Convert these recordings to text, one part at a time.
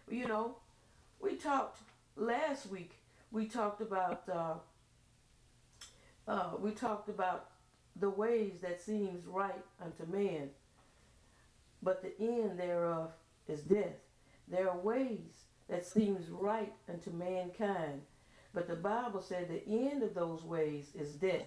You know, we talked last week. We talked about the ways that seems right unto man, but the end thereof is death. There are ways that seems right unto mankind, but the Bible said the end of those ways is death.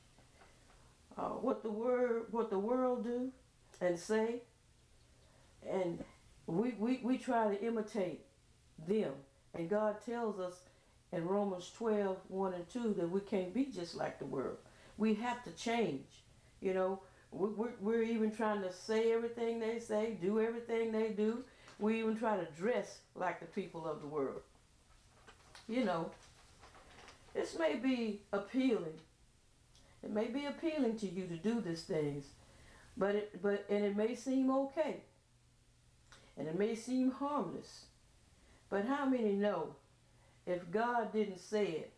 What the world do and say, and we try to imitate them. And God tells us in Romans 12, 1 and 2 that we can't be just like the world. We have to change. You know, we're even trying to say everything they say, do everything they do. We even try to dress like the people of the world. You know, this may be appealing. It may be appealing to you to do these things, and it may seem okay, and it may seem harmless. But how many know if God didn't say it,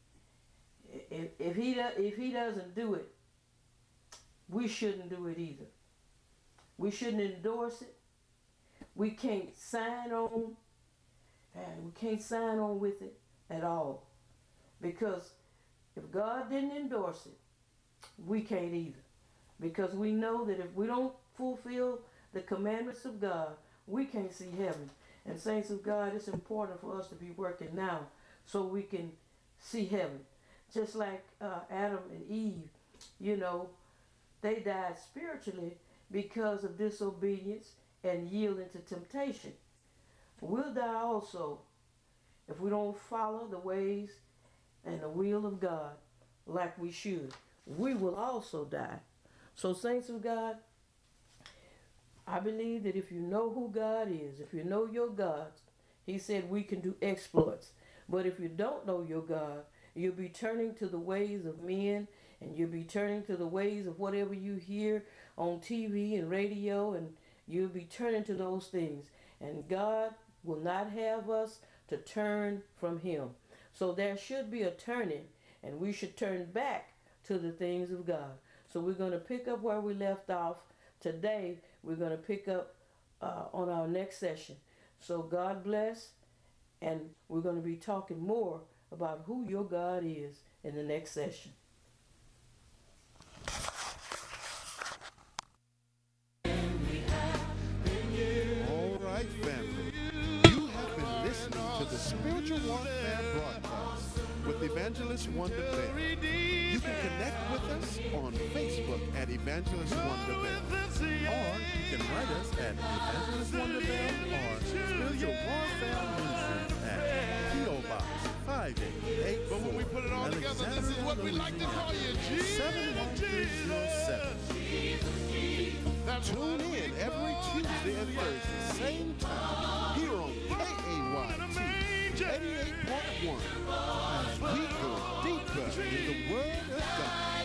if he doesn't do it, we shouldn't do it either. We shouldn't endorse it. We can't sign on. We can't sign on with it at all, because if God didn't endorse it, we can't either. Because we know that if we don't fulfill the commandments of God, we can't see heaven. And saints of God, it's important for us to be working now so we can see heaven. Just like Adam and Eve, you know, they died spiritually because of disobedience and yielding to temptation. We'll die also if we don't follow the ways and the will of God like we should. We will also die. So, saints of God, I believe that if you know who God is, if you know your God, He said we can do exploits. But if you don't know your God, you'll be turning to the ways of men, and you'll be turning to the ways of whatever you hear on TV and radio, and you'll be turning to those things. And God will not have us to turn from Him. So there should be a turning, and we should turn back to the things of God. So we're going to pick up where we left off today. We're going to pick up on our next session. So God bless, and we're going to be talking more about who your God is in the next session. All right, family. You have been listening to the Spiritual Warfare broadcast with Evangelist Wonder Bell. You can connect with us on Facebook at Evangelist Wonder Bell. Or you can write us at Evangelist Wonder Bell or Spiritual Warfare Ministries at P.O. Box 5884. But when we put it all together, this is what we like to call you, Jesus. 71307. Tune in every Tuesday and Thursday, same time, here on KAYT 88.1, as we go deeper in the Word of God.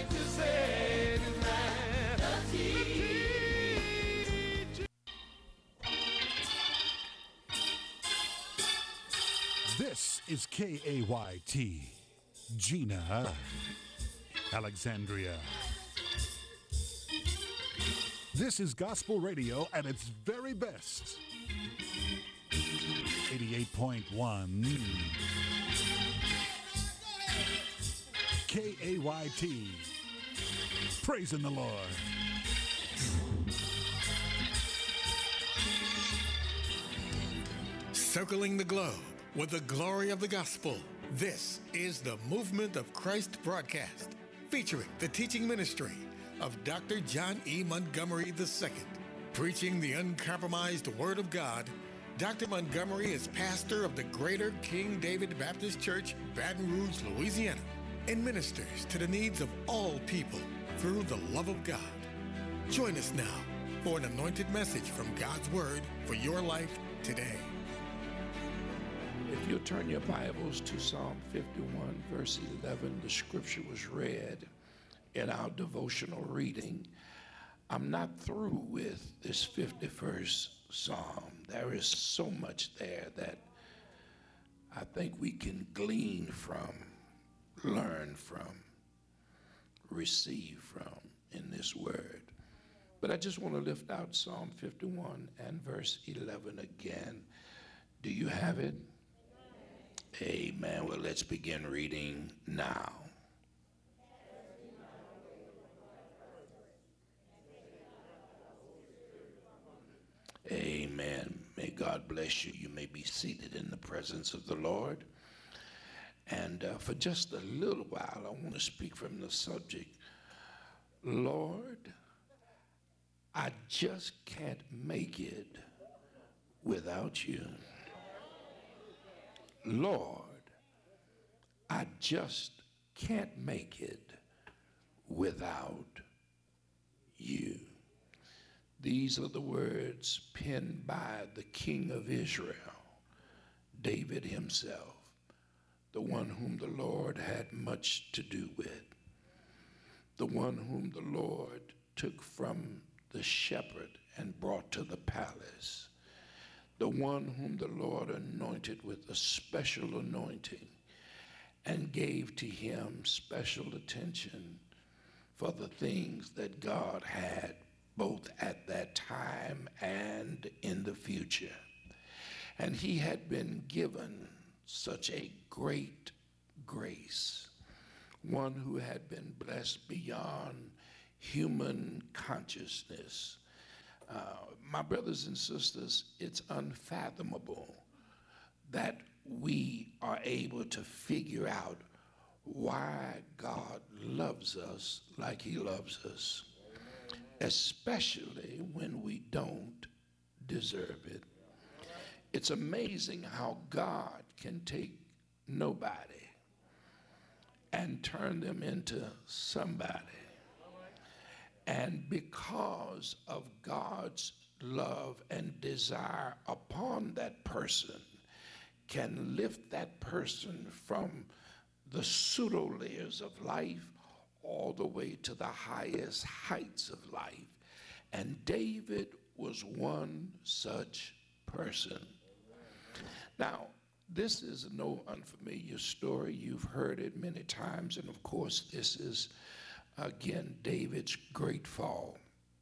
This is KAYT, Gina, Alexandria. This is gospel radio at its very best. 88.1 KAYT. Praising the Lord. Circling the globe with the glory of the gospel. This is the Movement of Christ broadcast, featuring the teaching ministry of Dr. John E. Montgomery II. Preaching the uncompromised Word of God, Dr. Montgomery is pastor of the Greater King David Baptist Church, Baton Rouge, Louisiana, and ministers to the needs of all people through the love of God. Join us now for an anointed message from God's Word for your life today. If you'll turn your Bibles to Psalm 51, verse 11, the scripture was read in our devotional reading. I'm not through with this 51st Psalm. There is so much there that I think we can glean from, learn from, receive from in this word. But I just want to lift out Psalm 51 and verse 11 again. Do you have it? Amen. Well, let's begin reading now. Amen. May God bless you. You may be seated in the presence of the Lord. And for just a little while, I want to speak from the subject, Lord, I just can't make it without you. Lord, I just can't make it without you. These are the words penned by the King of Israel, David himself, the one whom the Lord had much to do with, the one whom the Lord took from the shepherd and brought to the palace, the one whom the Lord anointed with a special anointing and gave to him special attention for the things that God had both at that time and in the future. And he had been given such a great grace, one who had been blessed beyond human consciousness. My brothers and sisters, it's unfathomable that we are able to figure out why God loves us like he loves us, especially when we don't deserve it. It's amazing how God can take nobody and turn them into somebody. And because of God's love and desire upon that person, can lift that person from the pseudo layers of life all the way to the highest heights of life. And David was one such person. Now, this is no unfamiliar story. You've heard it many times. And of course, this is, again, David's great fall.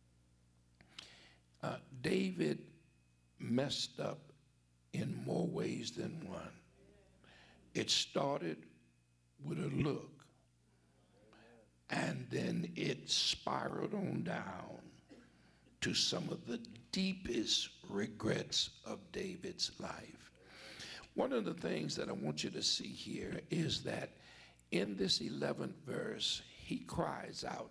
David messed up in more ways than one. It started with a look, and then it spiraled on down to some of the deepest regrets of David's life. One of the things that I want you to see here is that in this 11th verse, he cries out,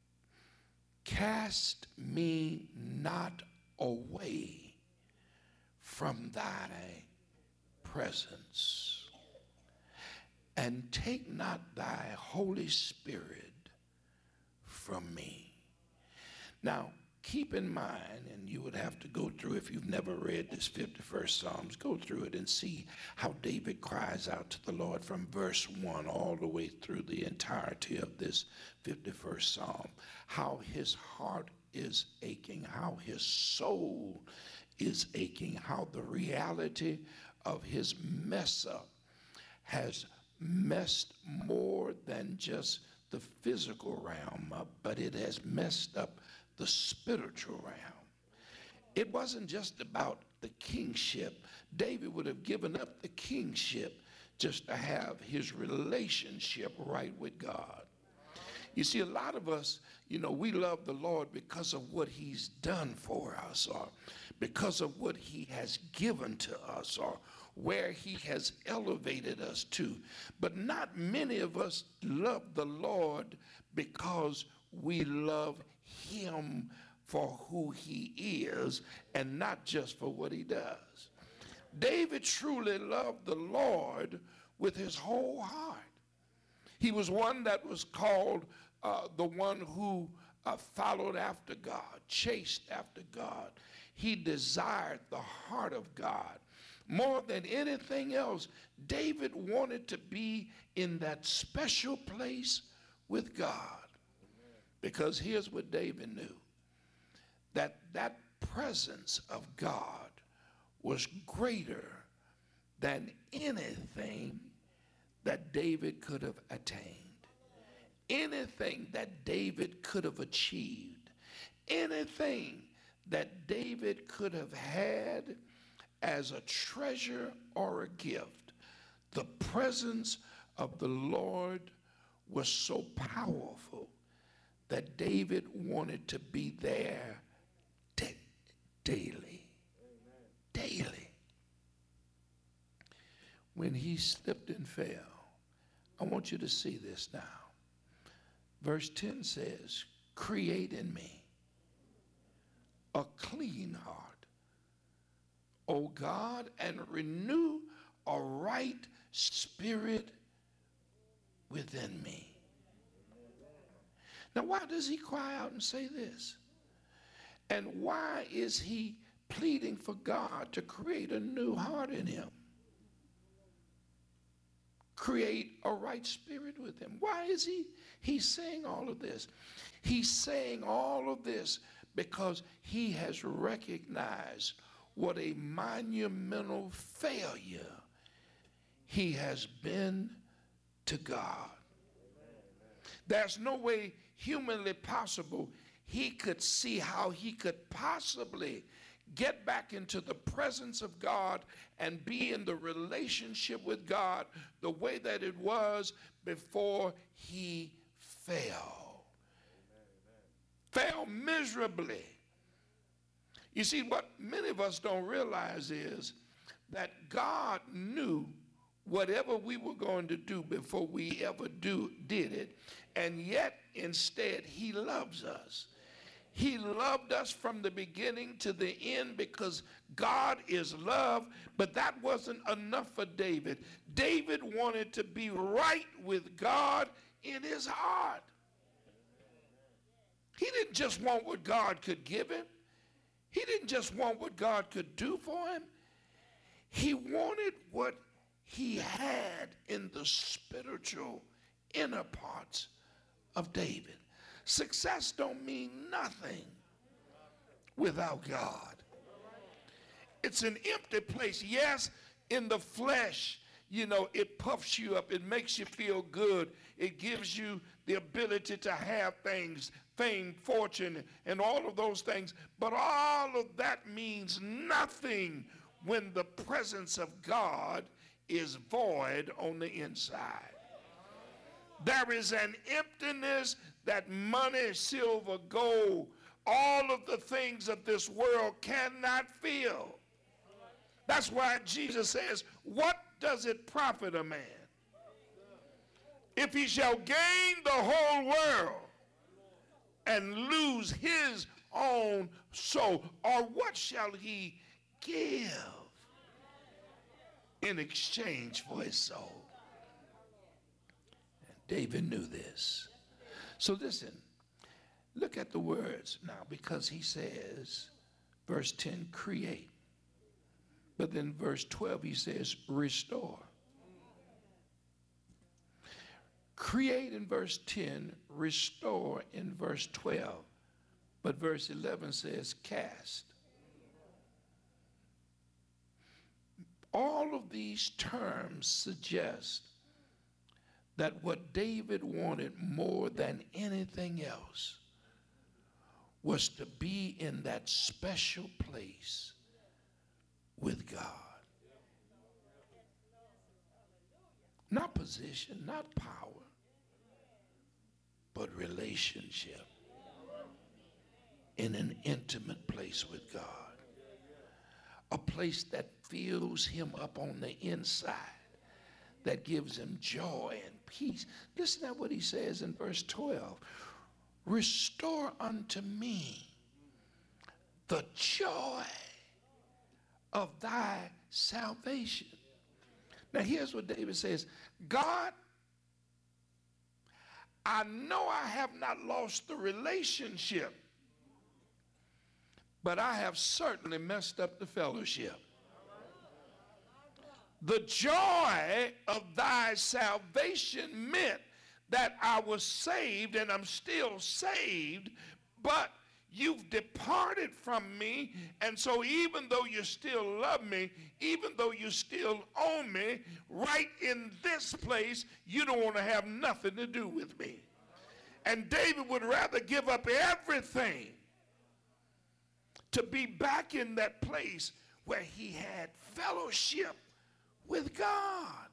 "Cast me not away from thy presence, and take not thy Holy Spirit from me." Now, keep in mind, and you would have to go through, if you've never read this 51st Psalms, go through it and see how David cries out to the Lord from verse 1 all the way through the entirety of this 51st Psalm, how his heart is aching, how his soul is aching, how the reality of his mess up has messed more than just the physical realm up, but it has messed up the spiritual realm. It wasn't just about the kingship. David would have given up the kingship just to have his relationship right with God. You see, a lot of us, we love the Lord because of what he's done for us, or because of what he has given to us, or where he has elevated us to. But not many of us love the Lord because we love him for who he is and not just for what he does. David truly loved the Lord with his whole heart. He was one that was called the one who followed after God, chased after God. He desired the heart of God. More than anything else, David wanted to be in that special place with God. Because here's what David knew, that presence of God was greater than anything that David could have attained. Anything that David could have achieved, anything that David could have had as a treasure or a gift. The presence of the Lord was so powerful that David wanted to be there daily. Daily. When he slipped and fell, I want you to see this now. Verse 10 says, create in me a clean heart, O God, and renew a right spirit within me. Now, why does he cry out and say this? And why is he pleading for God to create a new heart in him? Create a right spirit with him. Why is he's saying all of this? He's saying all of this because he has recognized what a monumental failure he has been to God. There's no way humanly possible he could see how he could possibly get back into the presence of God and be in the relationship with God the way that it was before he fell. Fell miserably. You see, what many of us don't realize is that God knew whatever we were going to do before we ever did it, and yet instead he loves us. He loved us from the beginning to the end because God is love, but that wasn't enough for David. David wanted to be right with God in his heart. He didn't just want what God could give him. He didn't just want what God could do for him. He wanted what he had in the spiritual inner parts of David. Success don't mean nothing without God. It's an empty place. Yes, in the flesh, it puffs you up. It makes you feel good. It gives you the ability to have things, fame, fortune, and all of those things. But all of that means nothing when the presence of God is void on the inside. There is an emptiness that money, silver, gold, all of the things of this world cannot fill. That's why Jesus says, what does it profit a man if he shall gain the whole world and lose his own soul? Or what shall he give in exchange for his soul? David knew this. So listen, look at the words now, because he says, verse 10, create. But then verse 12, he says, restore. Create in verse 10, restore in verse 12. But verse 11 says, cast. All of these terms suggest that what David wanted more than anything else was to be in that special place with God. Not position, not power, but relationship in an intimate place with God. A place that fills him up on the inside, that gives him joy and peace. Listen to what he says in verse 12. Restore unto me the joy of thy salvation. Now here's what David says. God, I know I have not lost the relationship, but I have certainly messed up the fellowship. The joy of thy salvation meant that I was saved and I'm still saved, but you've departed from me, and so even though you still love me, even though you still own me, right in this place, you don't want to have nothing to do with me. And David would rather give up everything to be back in that place where he had fellowship with God.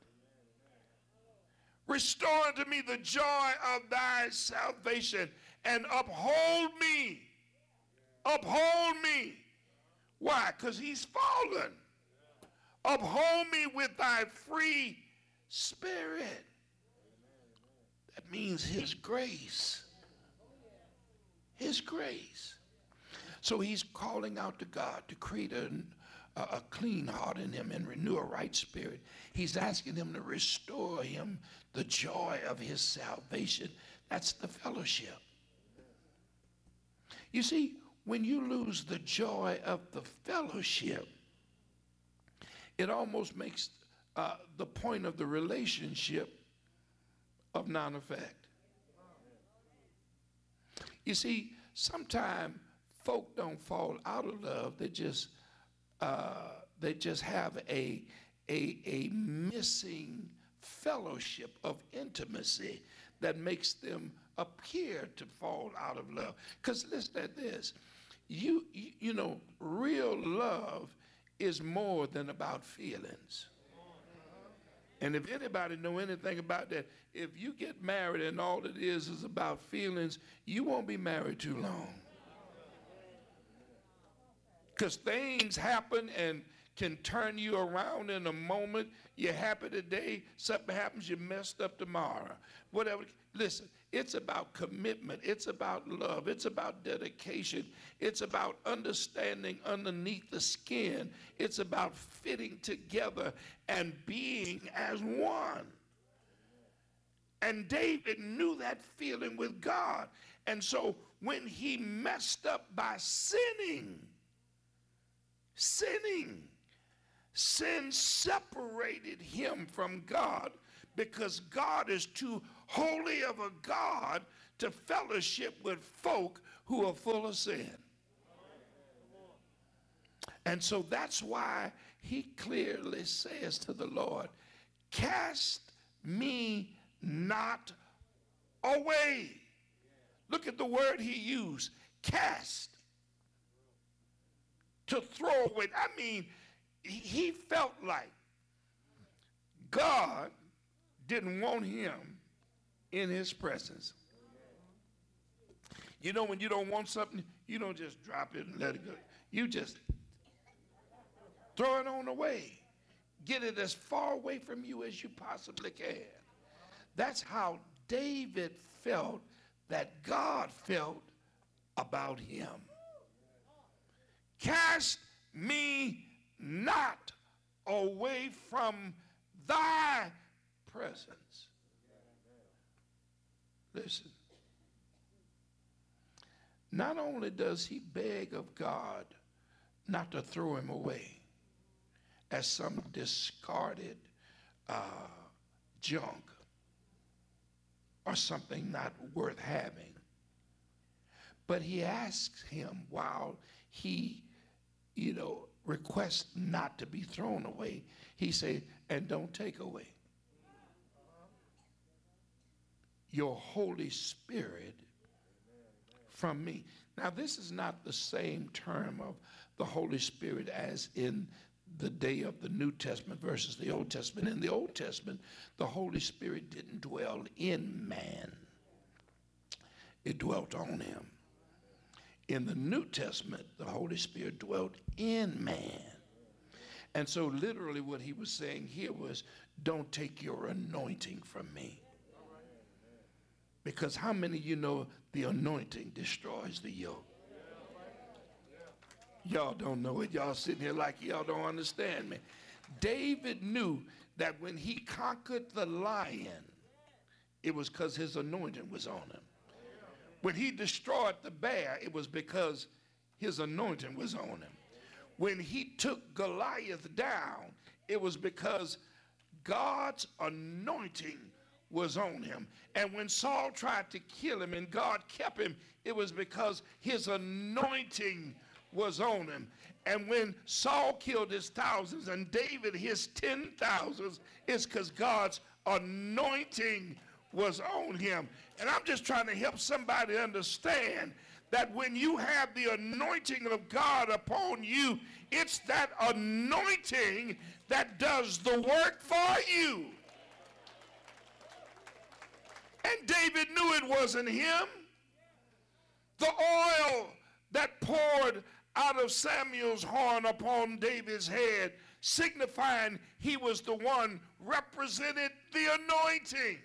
Restore unto me the joy of thy salvation and uphold me. Uphold me. Why? Because he's fallen. Uphold me with thy free spirit. That means his grace. His grace. So he's calling out to God to create a clean heart in him and renew a right spirit. He's asking him to restore him the joy of his salvation. That's the fellowship. You see, when you lose the joy of the fellowship, it almost makes the point of the relationship of non-effect. You see, sometimes folk don't fall out of love. They just have a missing fellowship of intimacy that makes them appear to fall out of love. Because listen at this, you know, real love is more than about feelings. And if anybody know anything about that, if you get married and all it is about feelings, you won't be married too long. Because things happen and can turn you around in a moment. You're happy today, something happens, you're messed up tomorrow. Whatever. Listen, it's about commitment. It's about love. It's about dedication. It's about understanding underneath the skin. It's about fitting together and being as one. And David knew that feeling with God. And so when he messed up by sinning, sin separated him from God, because God is too holy of a God to fellowship with folk who are full of sin. And so that's why he clearly says to the Lord, cast me not away. Look at the word he used, cast. To throw away. I mean, he felt like God didn't want him in his presence. You know, when you don't want something, you don't just drop it and let it go. You just throw it on away. Get it as far away from you as you possibly can. That's how David felt that God felt about him. Cast me not away from thy presence. Listen. Not only does he beg of God not to throw him away as some discarded junk or something not worth having, but he asks him while he request not to be thrown away. He said, and don't take away your Holy Spirit from me. Now, this is not the same term of the Holy Spirit as in the day of the New Testament versus the Old Testament. In the Old Testament, the Holy Spirit didn't dwell in man. It dwelt on him. In the New Testament, the Holy Spirit dwelt in man. And so literally what he was saying here was, don't take your anointing from me. Because how many of you know the anointing destroys the yoke? Y'all don't know it. Y'all sitting here like y'all don't understand me. David knew that when he conquered the lion, it was because his anointing was on him. When he destroyed the bear, it was because his anointing was on him. When he took Goliath down, it was because God's anointing was on him. And when Saul tried to kill him and God kept him, it was because his anointing was on him. And when Saul killed his thousands and David his 10,000s, it's because God's anointing was on him. And I'm just trying to help somebody understand that when you have the anointing of God upon you, it's that anointing that does the work for you. And David knew it wasn't him. The oil that poured out of Samuel's horn upon David's head, signifying he was the one, represented the anointing.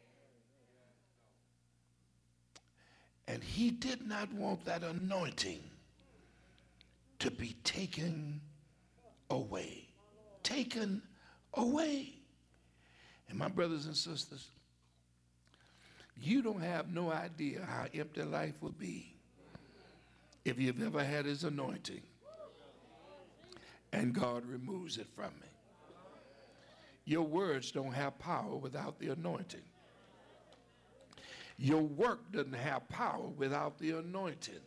And he did not want that anointing to be taken away. Taken away. And my brothers and sisters, you don't have no idea how empty life would be if you've ever had his anointing and God removes it from me. Your words don't have power without the anointing. Your work doesn't have power without the anointing.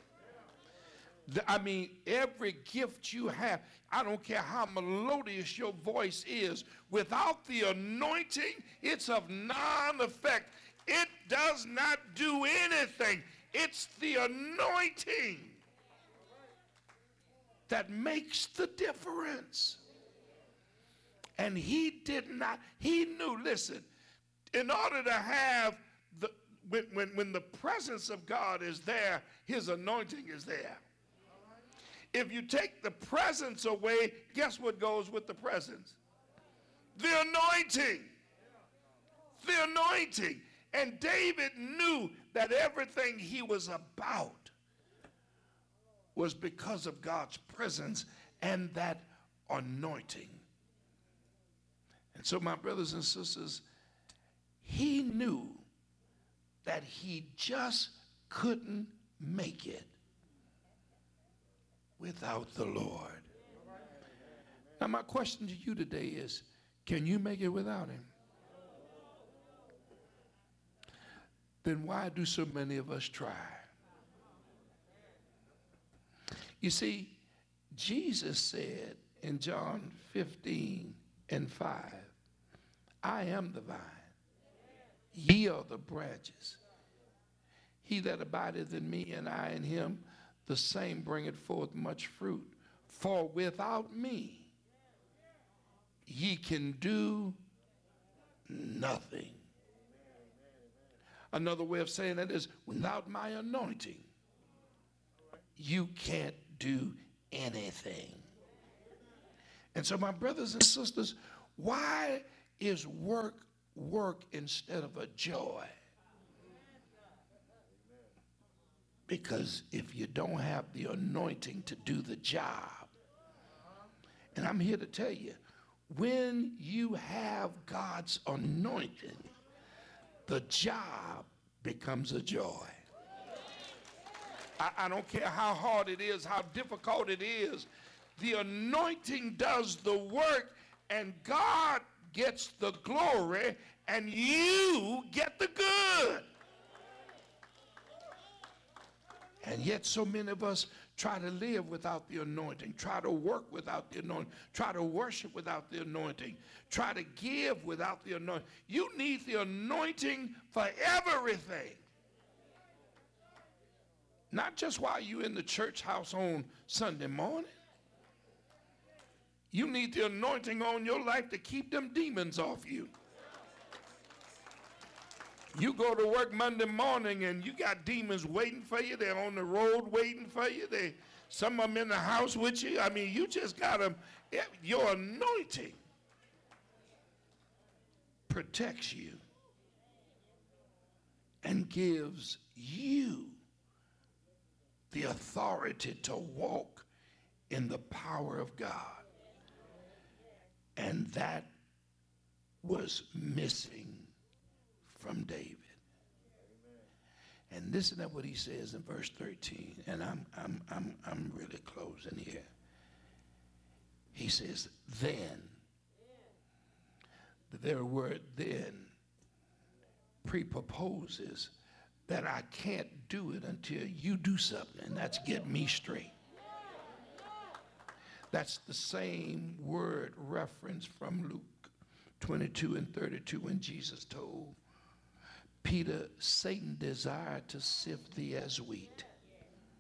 Every gift you have, I don't care how melodious your voice is, without the anointing, it's of non-effect. It does not do anything. It's the anointing that makes the difference. And he knew, listen, in order to have when the presence of God is there, his anointing is there. If you take the presence away, guess what goes with the presence? The anointing. The anointing. And David knew that everything he was about was because of God's presence and that anointing. And so, my brothers and sisters, he knew that he just couldn't make it without the Lord. Now, my question to you today is, can you make it without him? Then why do so many of us try? You see, Jesus said in John 15:5, I am the vine, ye are the branches. He that abideth in me and I in him, the same bringeth forth much fruit. For without me, ye can do nothing. Another way of saying that is, without my anointing, you can't do anything. And so, my brothers and sisters, why is work instead of a joy? Because if you don't have the anointing to do the job, and I'm here to tell you, when you have God's anointing, the job becomes a joy. I don't care how hard it is, how difficult it is. The anointing does the work, and God gets the glory, and you get the good. And yet so many of us try to live without the anointing, try to work without the anointing, try to worship without the anointing, try to give without the anointing. You need the anointing for everything. Not just while you're in the church house on Sunday morning. You need the anointing on your life to keep them demons off you. You go to work Monday morning and you got demons waiting for you. They're on the road waiting for you. Some of them in the house with you. You just got them. Your anointing protects you and gives you the authority to walk in the power of God. And that was missing from David. And listen to what he says in verse 13, and I'm really closing here. He says, then, the very word then preproposes that I can't do it until you do something, and that's get me straight. That's the same word reference from Luke 22:32 when Jesus told Peter, Satan desired to sift thee as wheat.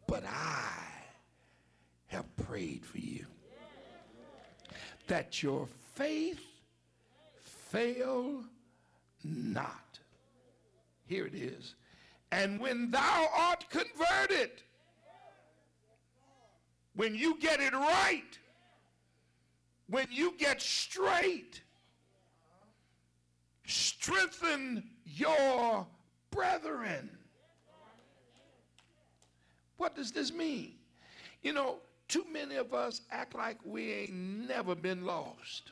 but I have prayed for you, that your faith fail not. Here it is. And when thou art converted, when you get it right, when you get straight, strengthen your brethren. What does this mean? You know, too many of us act like we ain't never been lost.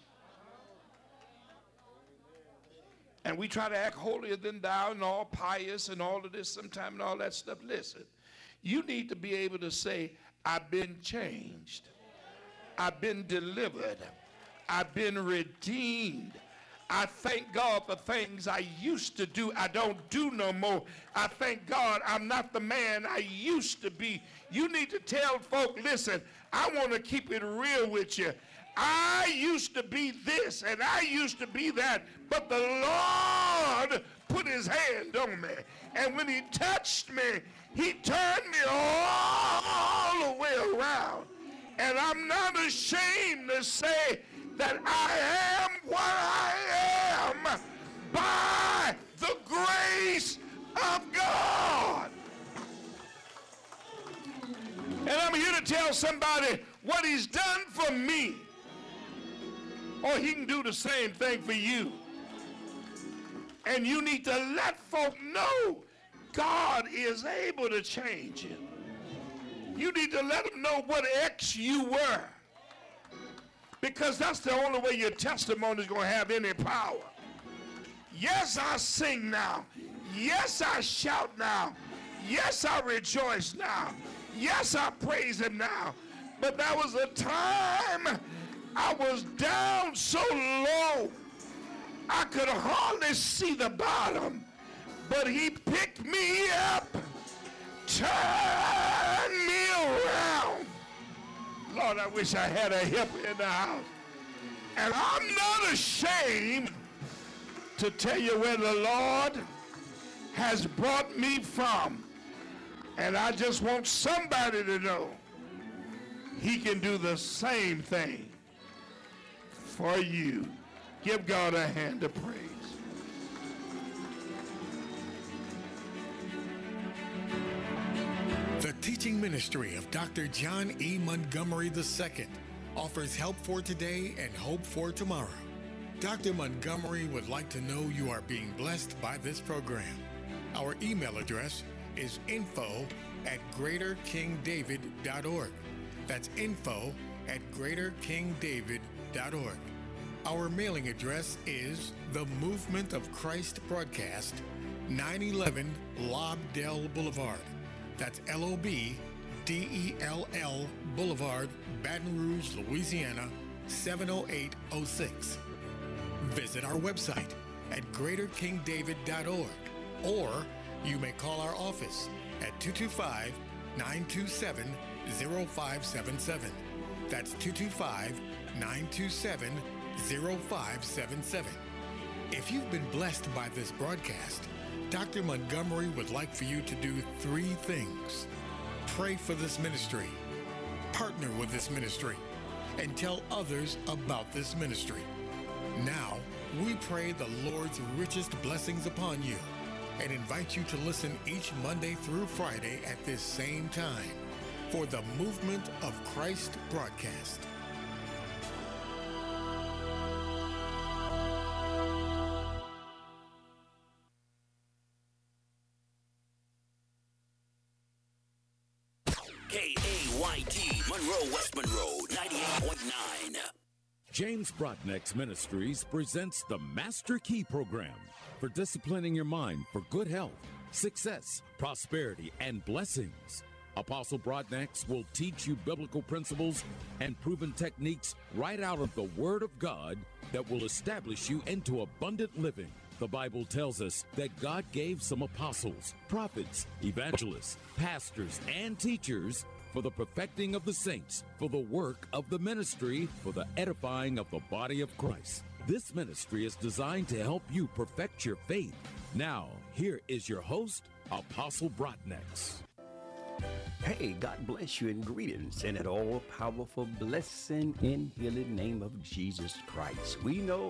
And we try to act holier than thou and all pious and all of this sometime and all that stuff. Listen, you need to be able to say, I've been changed. I've been delivered. I've been redeemed. I thank God for things I used to do, I don't do no more. I thank God I'm not the man I used to be. You need to tell folk, listen, I want to keep it real with you. I used to be this and I used to be that, but the Lord put his hand on me. And when he touched me, he turned me all the way around. And I'm not ashamed to say that I am what I am by the grace of God. And I'm here to tell somebody what he's done for me, or he can do the same thing for you. And you need to let folk know God is able to change you. You need to let them know what ex you were, because that's the only way your testimony is going to have any power. Yes, I sing now. Yes, I shout now. Yes, I rejoice now. Yes, I praise him now. But there was a time I was down so low I could hardly see the bottom. But he picked me up, turned me around. Lord, I wish I had a hip in the house. And I'm not ashamed to tell you where the Lord has brought me from. And I just want somebody to know he can do the same thing for you. Give God a hand of praise. The teaching ministry of Dr. John E. Montgomery II offers help for today and hope for tomorrow. Dr. Montgomery would like to know you are being blessed by this program. Our email address is info@greaterkingdavid.org. That's info@greaterkingdavid.org. Our mailing address is The Movement of Christ Broadcast, 911 Lobdell Boulevard. That's LOBDELL Boulevard, Baton Rouge, Louisiana, 70806. Visit our website at greaterkingdavid.org, or you may call our office at 225-927-0577. That's 225-927-0577. If you've been blessed by this broadcast, Dr. Montgomery would like for you to do 3 things. Pray for this ministry, partner with this ministry, and tell others about this ministry. Now, we pray the Lord's richest blessings upon you and invite you to listen each Monday through Friday at this same time for the Movement of Christ broadcast. KAYT, Monroe, West Monroe, 98.9. James Brotnick's Ministries presents the Master Key Program for disciplining your mind for good health, success, prosperity, and blessings. Apostle Brotnick will teach you biblical principles and proven techniques right out of the Word of God that will establish you into abundant living. The Bible tells us that God gave some apostles, prophets, evangelists, pastors, and teachers for the perfecting of the saints, for the work of the ministry, for the edifying of the body of Christ. This ministry is designed to help you perfect your faith. Now, here is your host, Apostle Brotnick. Hey, God bless you and greetings in that all-powerful blessing in healing name of Jesus Christ. We know